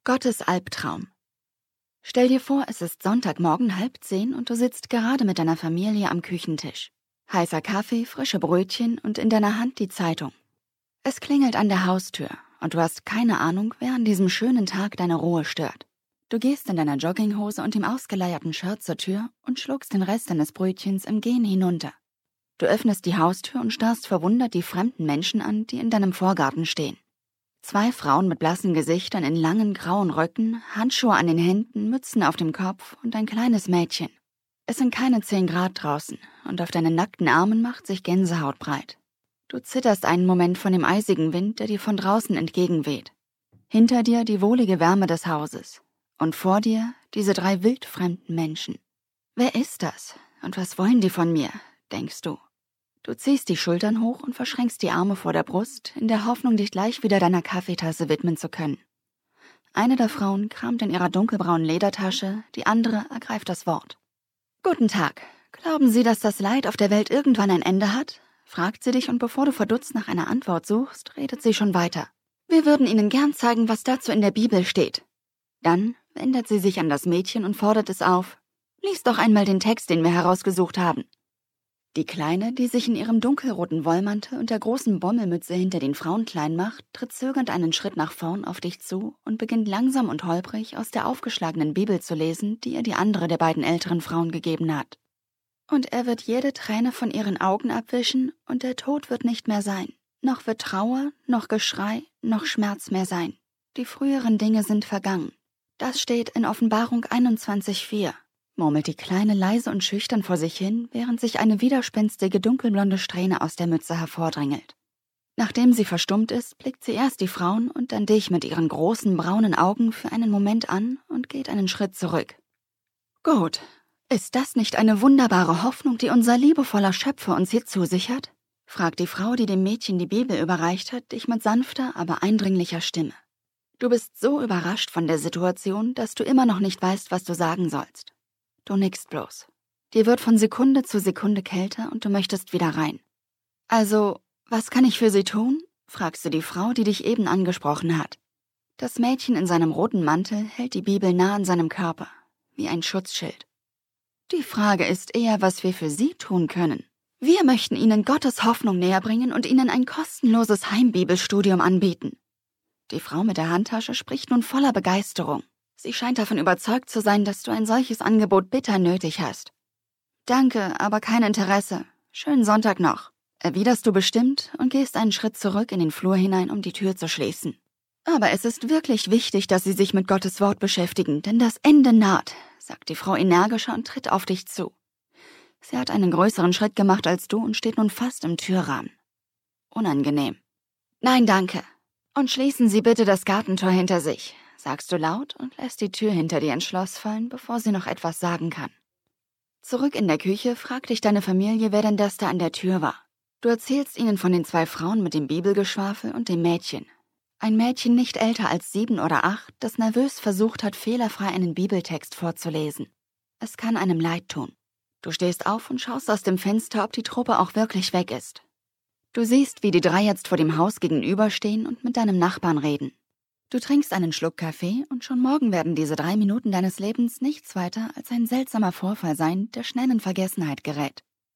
Gottes Albtraum. Stell dir vor, es ist Sonntagmorgen 9:30 und du sitzt gerade mit deiner Familie am Küchentisch. Heißer Kaffee, frische Brötchen und in deiner Hand die Zeitung. Es klingelt an der Haustür und du hast keine Ahnung, wer an diesem schönen Tag deine Ruhe stört. Du gehst in deiner Jogginghose und dem ausgeleierten Shirt zur Tür und schluckst den Rest deines Brötchens im Gehen hinunter. Du öffnest die Haustür und starrst verwundert die fremden Menschen an, die in deinem Vorgarten stehen. 2 Frauen mit blassen Gesichtern in langen grauen Röcken, Handschuhe an den Händen, Mützen auf dem Kopf und ein kleines Mädchen. Es sind keine 10 Grad draußen und auf deinen nackten Armen macht sich Gänsehaut breit. Du zitterst einen Moment von dem eisigen Wind, der dir von draußen entgegenweht. Hinter dir die wohlige Wärme des Hauses und vor dir diese 3 wildfremden Menschen. Wer ist das und was wollen die von mir, denkst du. Du ziehst die Schultern hoch und verschränkst die Arme vor der Brust, in der Hoffnung, dich gleich wieder deiner Kaffeetasse widmen zu können. Eine der Frauen kramt in ihrer dunkelbraunen Ledertasche, die andere ergreift das Wort. »Guten Tag. Glauben Sie, dass das Leid auf der Welt irgendwann ein Ende hat?« fragt sie dich und bevor du verdutzt nach einer Antwort suchst, redet sie schon weiter. »Wir würden Ihnen gern zeigen, was dazu in der Bibel steht.« Dann wendet sie sich an das Mädchen und fordert es auf. »Lies doch einmal den Text, den wir herausgesucht haben.« Die Kleine, die sich in ihrem dunkelroten Wollmantel und der großen Bommelmütze hinter den Frauen klein macht, tritt zögernd einen Schritt nach vorn auf dich zu und beginnt langsam und holprig aus der aufgeschlagenen Bibel zu lesen, die ihr die andere der beiden älteren Frauen gegeben hat. »Und er wird jede Träne von ihren Augen abwischen, und der Tod wird nicht mehr sein. Noch wird Trauer, noch Geschrei, noch Schmerz mehr sein. Die früheren Dinge sind vergangen.« Das steht in Offenbarung 21,4. Murmelt die Kleine leise und schüchtern vor sich hin, während sich eine widerspenstige dunkelblonde Strähne aus der Mütze hervordrängelt. Nachdem sie verstummt ist, blickt sie erst die Frauen und dann dich mit ihren großen braunen Augen für einen Moment an und geht einen Schritt zurück. »Gut, ist das nicht eine wunderbare Hoffnung, die unser liebevoller Schöpfer uns hier zusichert?« fragt die Frau, die dem Mädchen die Bibel überreicht hat, dich mit sanfter, aber eindringlicher Stimme. Du bist so überrascht von der Situation, dass du immer noch nicht weißt, was du sagen sollst. Du nickst bloß. Dir wird von Sekunde zu Sekunde kälter und du möchtest wieder rein. »Also, was kann ich für Sie tun?« fragst du die Frau, die dich eben angesprochen hat. Das Mädchen in seinem roten Mantel hält die Bibel nah an seinem Körper, wie ein Schutzschild. »Die Frage ist eher, was wir für Sie tun können. Wir möchten Ihnen Gottes Hoffnung näherbringen und Ihnen ein kostenloses Heimbibelstudium anbieten.« Die Frau mit der Handtasche spricht nun voller Begeisterung. Sie scheint davon überzeugt zu sein, dass du ein solches Angebot bitter nötig hast. »Danke, aber kein Interesse. Schönen Sonntag noch«, erwiderst du bestimmt und gehst einen Schritt zurück in den Flur hinein, um die Tür zu schließen. »Aber es ist wirklich wichtig, dass Sie sich mit Gottes Wort beschäftigen, denn das Ende naht«, sagt die Frau energischer und tritt auf dich zu. Sie hat einen größeren Schritt gemacht als du und steht nun fast im Türrahmen. Unangenehm. »Nein, danke. Und schließen Sie bitte das Gartentor hinter sich«, sagst du laut und lässt die Tür hinter dir ins Schloss fallen, bevor sie noch etwas sagen kann. Zurück in der Küche fragt dich deine Familie, wer denn das da an der Tür war. Du erzählst ihnen von den 2 Frauen mit dem Bibelgeschwafel und dem Mädchen. Ein Mädchen nicht älter als 7 oder 8, das nervös versucht hat, fehlerfrei einen Bibeltext vorzulesen. Es kann einem leid tun. Du stehst auf und schaust aus dem Fenster, ob die Truppe auch wirklich weg ist. Du siehst, wie die 3 jetzt vor dem Haus gegenüberstehen und mit deinem Nachbarn reden. Du trinkst einen Schluck Kaffee und schon morgen werden diese 3 Minuten deines Lebens nichts weiter als ein seltsamer Vorfall sein, der schnell in Vergessenheit gerät.